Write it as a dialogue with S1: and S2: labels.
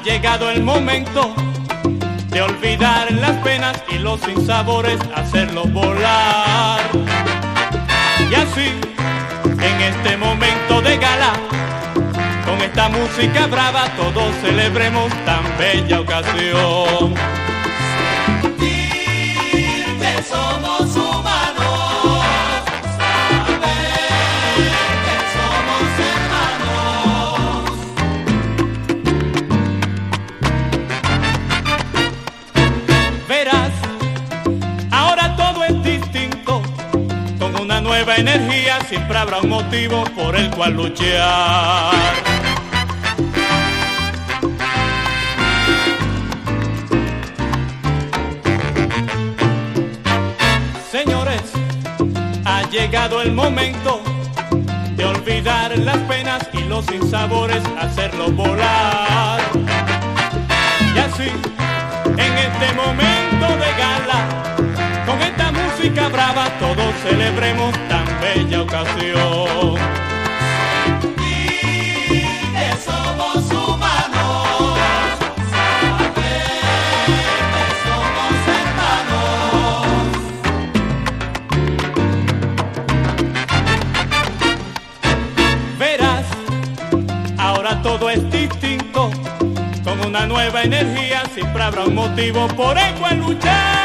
S1: llegado el momento de olvidar las penas y los sinsabores, hacerlos volar. Y así, en este momento de gala, con esta música brava, todos celebremos tan bella ocasión.
S2: Sentir que somos humanos, saber que somos hermanos.
S1: Verás, ahora todo es distinto, con una nueva energía siempre habrá un motivo por el cual luchar. Señores, ha llegado el momento de olvidar las penas y los sinsabores, hacerlos volar. Y así, en este momento de gala, con esta música brava, todos celebremos tan bella ocasión.
S2: Sentir que somos humanos, saber que somos hermanos.
S1: Verás, ahora todo es distinto, con una nueva energía siempre habrá un motivo por el cual luchar.